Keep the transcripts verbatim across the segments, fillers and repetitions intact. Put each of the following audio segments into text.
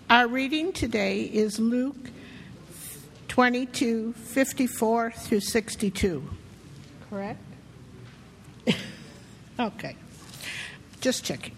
Our reading today is Luke twenty-two, fifty-four through sixty-two. Correct? Okay. Just checking.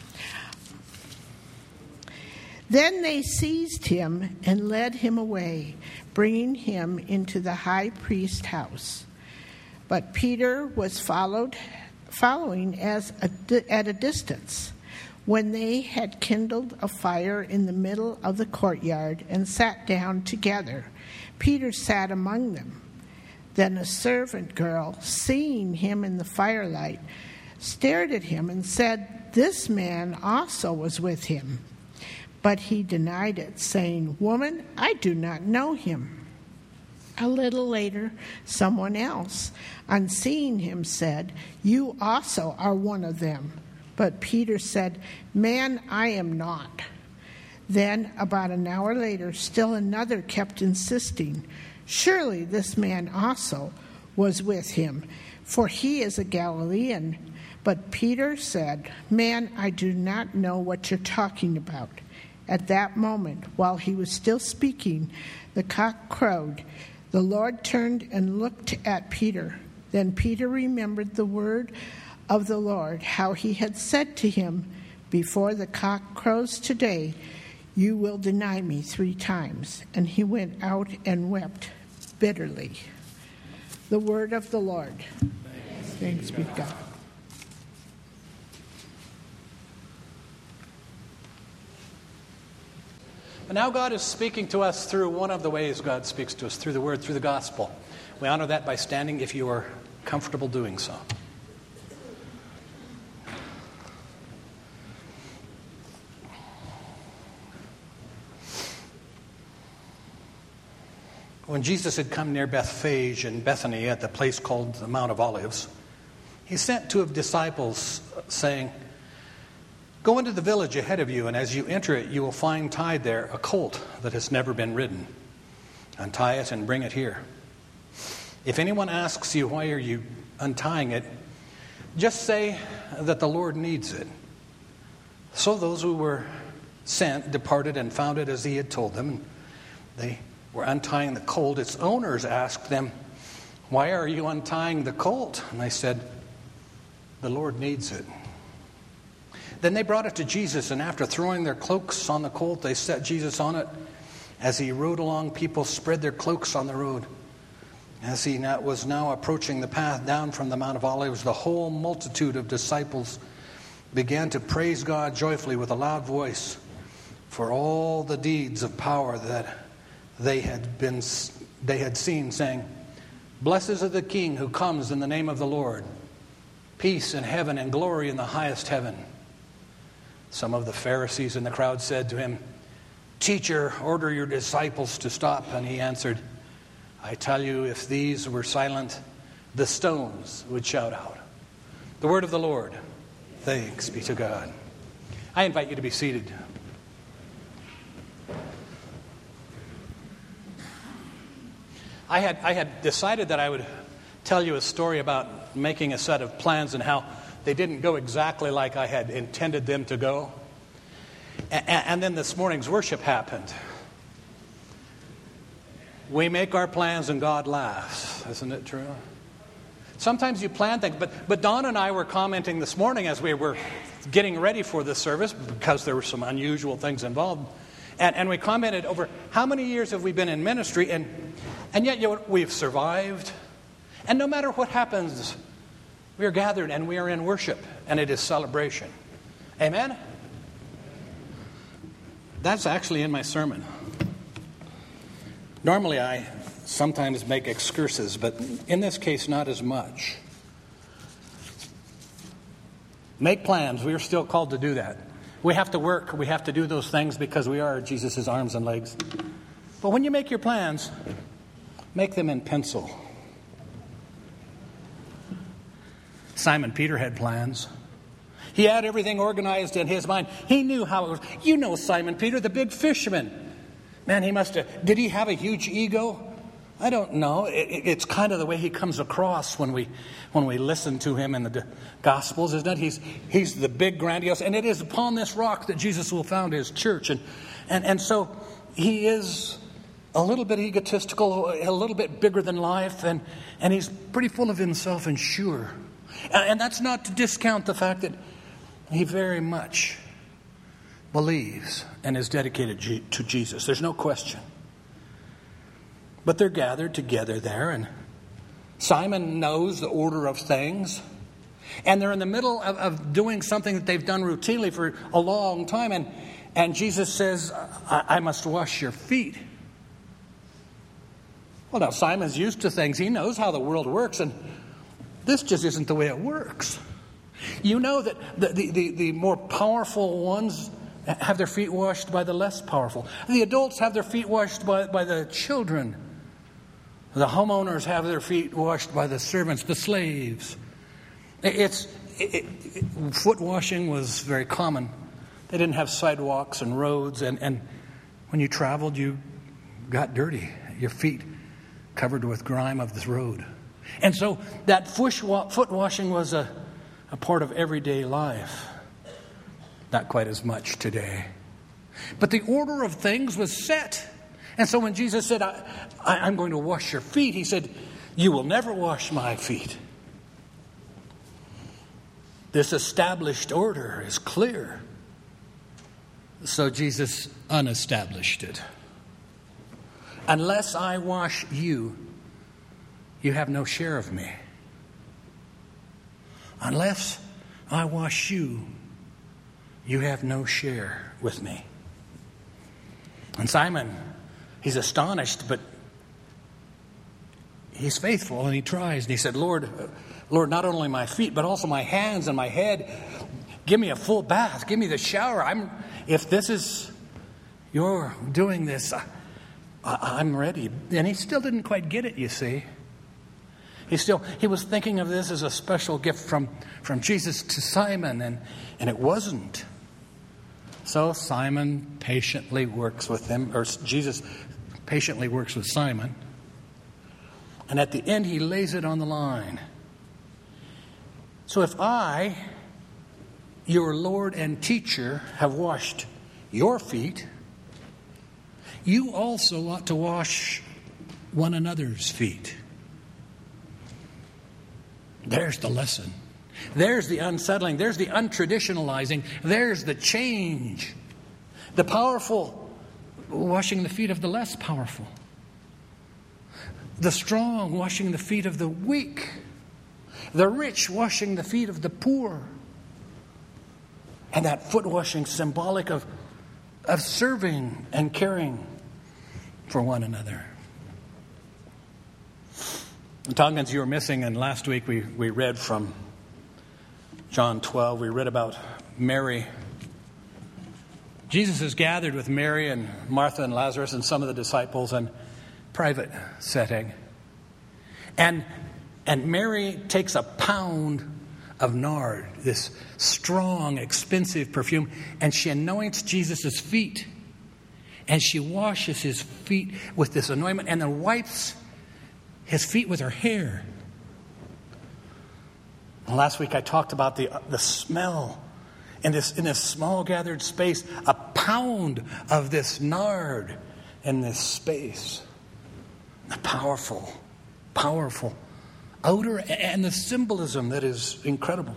Then they seized him and led him away, bringing him into the high priest's house. But Peter was followed, following as a, at a distance. When they had kindled a fire in the middle of the courtyard and sat down together, Peter sat among them. Then a servant girl, seeing him in the firelight, stared at him and said, "This man also was with him." But he denied it, saying, "Woman, I do not know him." A little later, someone else, on seeing him, said, "You also are one of them." But Peter said, "Man, I am not." Then, about an hour later, still another kept insisting, "Surely this man also was with him, for he is a Galilean." But Peter said, "Man, I do not know what you're talking about." At that moment, while he was still speaking, the cock crowed. The Lord turned and looked at Peter. Then Peter remembered the word of the Lord, how he had said to him, "Before the cock crows today, you will deny me three times." And he went out and wept bitterly. The word of the Lord. Thanks be to God. But now God is speaking to us through one of the ways God speaks to us, through the Word, through the Gospel. We honor that by standing if you are comfortable doing so. When Jesus had come near Bethphage and Bethany at the place called the Mount of Olives, he sent two of his disciples, saying, "Go into the village ahead of you, and as you enter it, you will find tied there a colt that has never been ridden. Untie it and bring it here. If anyone asks you, 'Why are you untying it?' just say that the Lord needs it." So those who were sent departed and found it as he had told them. They were untying the colt. Its owners asked them, "Why are you untying the colt?" And they said, "The Lord needs it." Then they brought it to Jesus, and after throwing their cloaks on the colt, they set Jesus on it. As he rode along, people spread their cloaks on the road. As he now, was now approaching the path down from the Mount of Olives, the whole multitude of disciples began to praise God joyfully with a loud voice for all the deeds of power that they had been they had seen, saying, "Blessed is the King who comes in the name of the Lord. Peace in heaven and glory in the highest heaven." Some of the Pharisees in the crowd said to him, "Teacher, order your disciples to stop." And he answered, "I tell you, if these were silent, the stones would shout out." The word of the Lord. Thanks be to God. I invite you to be seated. I had I had decided that I would tell you a story about making a set of plans and how they didn't go exactly like I had intended them to go. And, and then this morning's worship happened. We make our plans and God laughs. Isn't it true? Sometimes you plan things. But, but Don and I were commenting this morning as we were getting ready for this service, because there were some unusual things involved. And, and we commented over how many years have we been in ministry, and, and yet you know, we've survived. And no matter what happens, we are gathered and we are in worship, and it is celebration. Amen? That's actually in my sermon. Normally I sometimes make excursus, but in this case not as much. Make plans. We are still called to do that. We have to work. We have to do those things because we are Jesus' arms and legs. But when you make your plans, make them in pencil. Simon Peter had plans. He had everything organized in his mind. He knew how it was. You know Simon Peter, the big fisherman. Man, he must have... Did he have a huge ego? I don't know. It, it's kind of the way he comes across when we when we listen to him in the Gospels, isn't it? He's he's the big grandiose, and it is upon this rock that Jesus will found his church, and and and so he is a little bit egotistical, a little bit bigger than life, and and he's pretty full of himself and sure, and, and that's not to discount the fact that he very much believes and is dedicated to Jesus. There's no question. But they're gathered together there, and Simon knows the order of things. And they're in the middle of, of doing something that they've done routinely for a long time. And, and Jesus says, I, I must wash your feet. Well, now, Simon's used to things. He knows how the world works, and this just isn't the way it works. You know that the, the, the, the more powerful ones have their feet washed by the less powerful. The adults have their feet washed by, by the children. The homeowners have their feet washed by the servants, the slaves. It's it, it, foot washing was very common. They didn't have sidewalks and roads, and, and when you traveled, you got dirty. Your feet covered with grime of this road. And so that foot washing was a, a part of everyday life. Not quite as much today. But the order of things was set. And so when Jesus said, I, I, I'm going to wash your feet, he said, you will never wash my feet. This established order is clear. So Jesus unestablished it. Unless I wash you, you have no share of me. Unless I wash you, you have no share with me. And Simon, he's astonished, but he's faithful and he tries. And he said, Lord, Lord, not only my feet, but also my hands and my head. Give me a full bath. Give me the shower. I'm, if this is, you're doing this, I, I'm ready. And he still didn't quite get it, you see. He still, he was thinking of this as a special gift from, from Jesus to Simon, and, and it wasn't. So Simon patiently works with him, or Jesus patiently works with Simon. And at the end, he lays it on the line. So if I, your Lord and teacher, have washed your feet, you also ought to wash one another's feet. There's the lesson. There's the unsettling. There's the untraditionalizing. There's the change. The powerful washing the feet of the less powerful. The strong washing the feet of the weak. The rich washing the feet of the poor. And that foot washing symbolic of, of serving and caring for one another. The Tongans you were missing, and last week we, we read from John twelve. We read about Mary. Jesus is gathered with Mary and Martha and Lazarus and some of the disciples in private setting. And, and Mary takes a pound of nard, this strong, expensive perfume, and she anoints Jesus' feet. And she washes his feet with this anointment and then wipes his feet with her hair. Last week I talked about the the smell in this in this small gathered space, a pound of this nard in this space. The powerful, powerful odor and the symbolism that is incredible.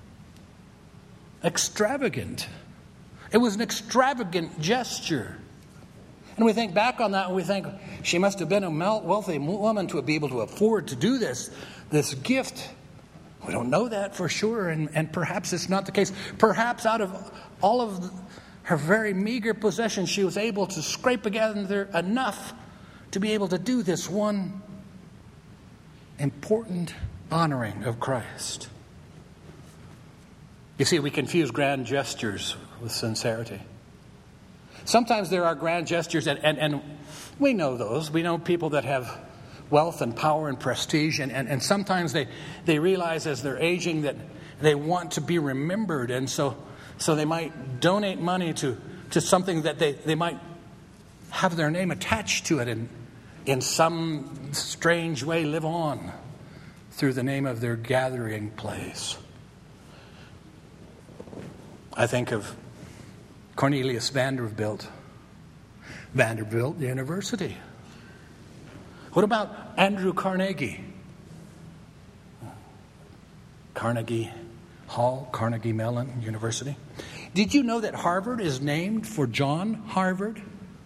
Extravagant. It was an extravagant gesture. And we think back on that and we think, she must have been a wealthy woman to be able to afford to do this, this gift. We don't know that for sure, and, and perhaps it's not the case. Perhaps out of all of her very meager possessions, she was able to scrape together enough to be able to do this one important honoring of Christ. You see, we confuse grand gestures with sincerity. Sometimes there are grand gestures, and, and, and we know those. We know people that have wealth and power and prestige, and, and, and sometimes they, they realize as they're aging that they want to be remembered, and so so they might donate money to, to something that they, they might have their name attached to it, and, in some strange way live on through the name of their gathering place. I think of Cornelius Vanderbilt, Vanderbilt University. What about Andrew Carnegie? Carnegie Hall, Carnegie Mellon University. Did you know that Harvard is named for John Harvard?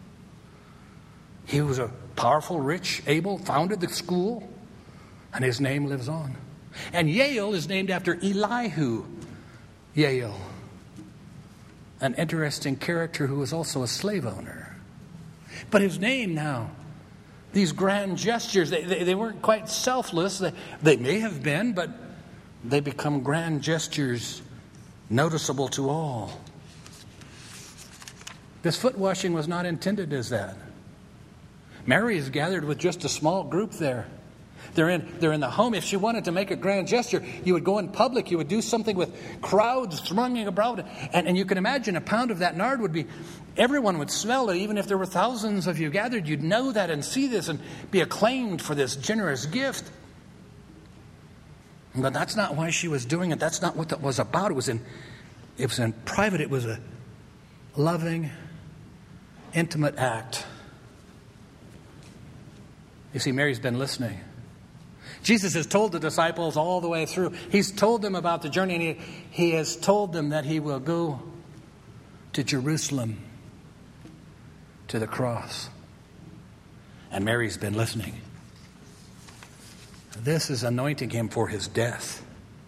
He was a powerful, rich, able, founded the school, and his name lives on. And Yale is named after Elihu Yale, an interesting character who was also a slave owner. But his name now, these grand gestures, they, they, they weren't quite selfless. They, they may have been, but they become grand gestures noticeable to all. This foot washing was not intended as that. Mary is gathered with just a small group there. They're in, they're in the home. If she wanted to make a grand gesture, you would go in public. You would do something with crowds thronging about. And, and you can imagine a pound of that nard would be, everyone would smell it. Even if there were thousands of you gathered, you'd know that and see this and be acclaimed for this generous gift. But that's not why she was doing it. That's not what that was about. It was in, it was in private. It was a loving, intimate act. You see, Mary's been listening. Jesus has told the disciples all the way through. He's told them about the journey, and he, he has told them that he will go to Jerusalem, to the cross. And Mary's been listening. This is anointing him for his death.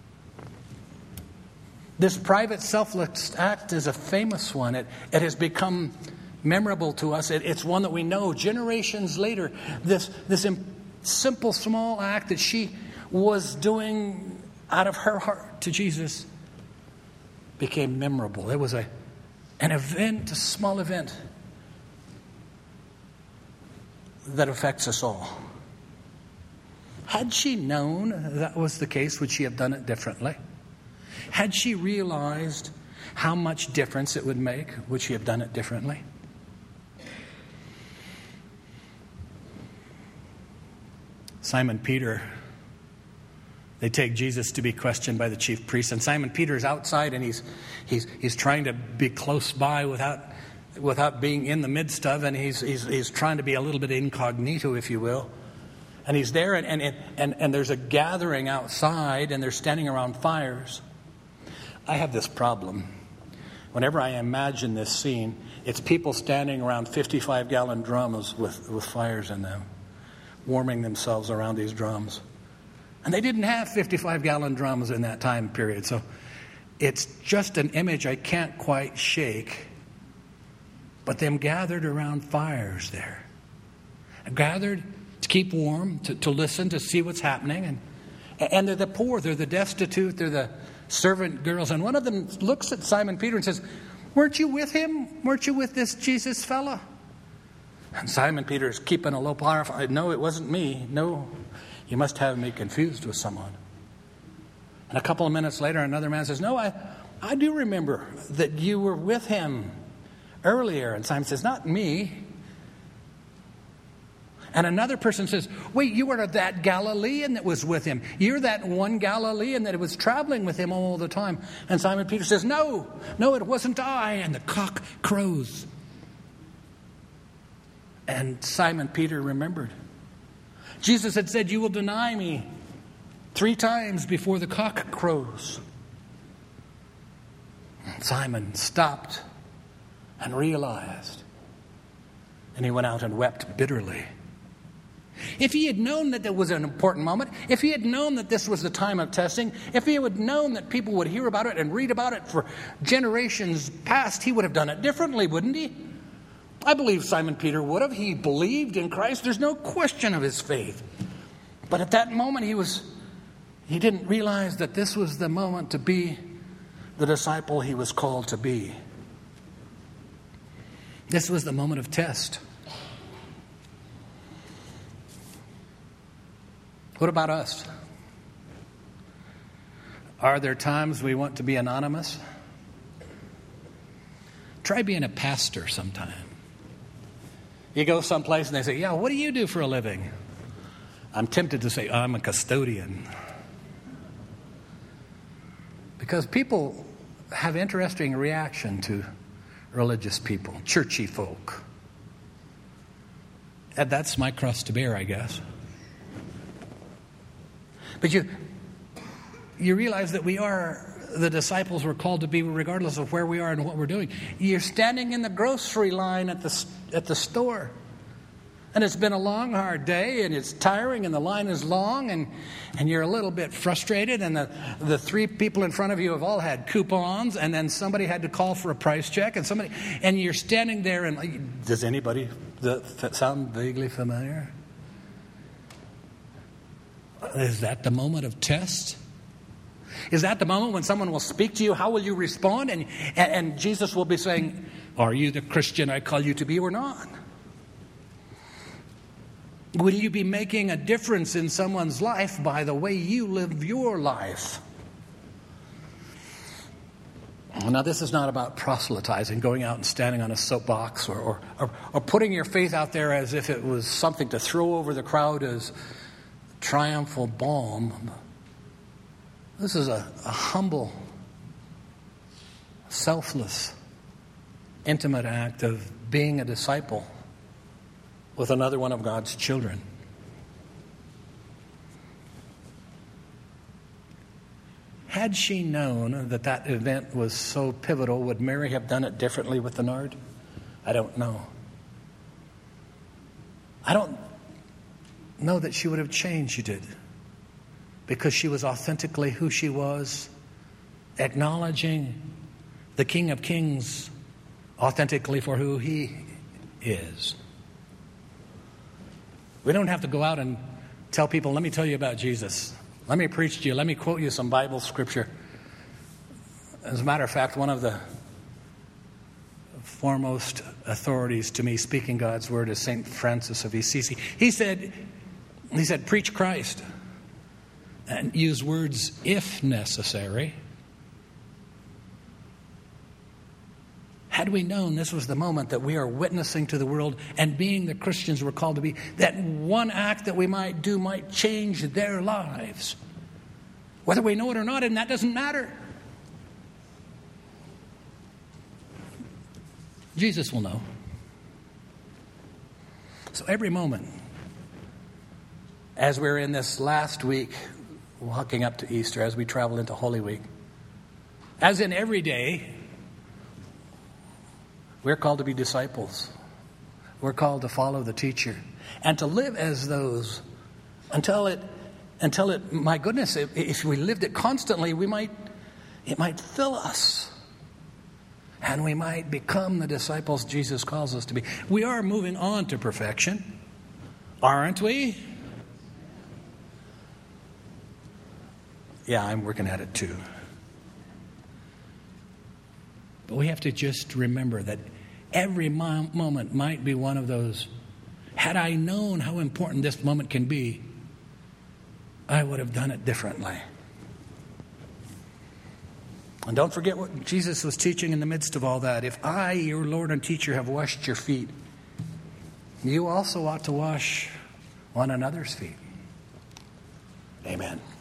This private selfless act is a famous one. It, it has become memorable to us. It, it's one that we know generations later. This, this imp- simple, small act that she was doing out of her heart to Jesus became memorable. It was a, an event, a small event that affects us all. Had she known that was the case, would she have done it differently? Had she realized how much difference it would make, would she have done it differently? Simon Peter, they take Jesus to be questioned by the chief priests, and Simon Peter is outside, and he's he's he's trying to be close by without without being in the midst of, and he's he's he's trying to be a little bit incognito, if you will. And he's there, and, and, and, and there's a gathering outside, and they're standing around fires. I have this problem. Whenever I imagine this scene, it's people standing around fifty-five gallon drums with, with fires in them, warming themselves around these drums. And they didn't have fifty-five gallon drums in that time period, so it's just an image I can't quite shake. But them gathered around fires there. Gathered to keep warm, to, to listen, to see what's happening. And, and they're the poor, they're the destitute, they're the servant girls. And one of them looks at Simon Peter and says, "Weren't you with him? Weren't you with this Jesus fella?" And Simon Peter is keeping a low profile. "No, it wasn't me. No, you must have me confused with someone." And a couple of minutes later, another man says, "No, I, I do remember that you were with him earlier." And Simon says, "Not me." And another person says, "Wait, you were that Galilean that was with him. You're that one Galilean that was traveling with him all the time." And Simon Peter says, "No, no, it wasn't I." And the cock crows. And Simon Peter remembered. Jesus had said, "You will deny me three times before the cock crows." And Simon stopped and realized. And he went out and wept bitterly. If he had known that there was an important moment, if he had known that this was the time of testing, if he had known that people would hear about it and read about it for generations past, he would have done it differently, wouldn't he? I believe Simon Peter would have. He believed in Christ. There's no question of his faith. But at that moment, he was he didn't realize that this was the moment to be the disciple he was called to be. This was the moment of test. What about us? Are there times we want to be anonymous? Try being a pastor sometime. You go someplace and they say, yeah, what do you do for a living? I'm tempted to say, I'm a custodian. Because people have interesting reaction to religious people, churchy folk. And that's my cross to bear, I guess. But you, you realize that we are the disciples we're called to be regardless of where we are and what we're doing. You're standing in the grocery line at the, at the store. And it's been a long, hard day, and it's tiring, and the line is long, and, and you're a little bit frustrated, and the, the three people in front of you have all had coupons, and then somebody had to call for a price check, and somebody, and you're standing there, and does anybody that sound vaguely familiar? Is that the moment of test? Is that the moment when someone will speak to you? How will you respond? And, and, and Jesus will be saying, are you the Christian I call you to be or not? Will you be making a difference in someone's life by the way you live your life? Now, this is not about proselytizing, going out and standing on a soapbox or, or, or, or putting your faith out there as if it was something to throw over the crowd as triumphal balm. This is a, a humble, selfless, intimate act of being a disciple with another one of God's children. Had she known that that event was so pivotal, would Mary have done it differently with the nard? I don't know. I don't know that she would have changed it, because she was authentically who she was, acknowledging the King of Kings authentically for who he is. We don't have to go out and tell people, let me tell you about Jesus. Let me preach to you. Let me quote you some Bible scripture. As a matter of fact, one of the foremost authorities to me speaking God's word is Saint Francis of Assisi. He said, he said, preach Christ and use words if necessary. Had we known this was the moment that we are witnessing to the world and being the Christians we're called to be, that one act that we might do might change their lives, whether we know it or not, and that doesn't matter. Jesus will know. So every moment, as we're in this last week, walking up to Easter, as we travel into Holy Week, as in every day, we're called to be disciples. We're called to follow the teacher and to live as those until it, until it, my goodness, if we lived it constantly, we might, it might fill us. And we might become the disciples Jesus calls us to be. We are moving on to perfection, aren't we? Yeah, I'm working at it too. But we have to just remember that every mo- moment might be one of those, had I known how important this moment can be, I would have done it differently. And don't forget what Jesus was teaching in the midst of all that. If I, your Lord and teacher, have washed your feet, you also ought to wash one another's feet. Amen.